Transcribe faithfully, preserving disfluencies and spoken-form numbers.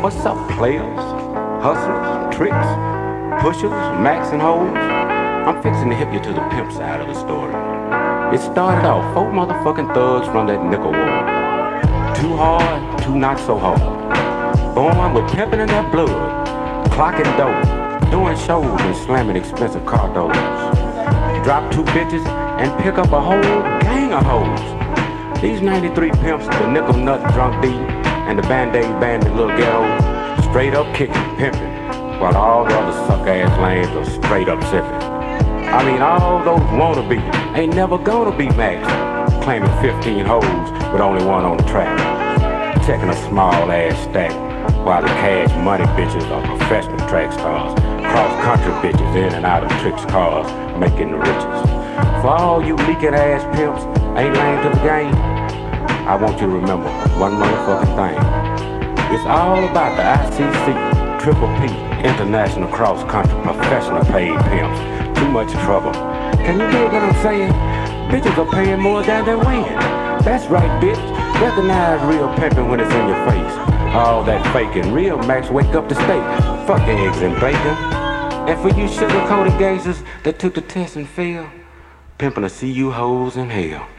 What's up, players? Hustlers, tricks, pushers, max and hoes? I'm fixing to hip you to the pimp side of the story. It started off four motherfucking thugs from that nickel war. Too hard, too not so hard. Born with pimping in their blood, clocking dope, doing shows and slamming expensive car doors. Drop two bitches and pick up a whole gang of hoes. These ninety-three pimps, the nickel nut drunk D, and the band-aid bandit little ghetto, straight up kicking, pimping, while all the other suck-ass lanes are straight up sipping. I mean, all those wannabe ain't never gonna be max, claiming fifteen hoes with only one on the track, checking a small-ass stack, while the cash money bitches are professional track stars, cross-country bitches in and out of tricks cars, making the riches. For all you leaking-ass pimps ain't lame to the game, I want you to remember one motherfucking thing. It's all about the I C C, Triple P, International Cross Country Professional Paid Pimps. Too much trouble. Can you dig what I'm saying? Bitches are paying more than they win. That's right, bitch. Recognize real pimping when it's in your face. All that faking, real max wake up to steak. Fuck eggs and bacon. And for you sugar-coated gazers that took the test and failed, pimping to see you hoes in hell.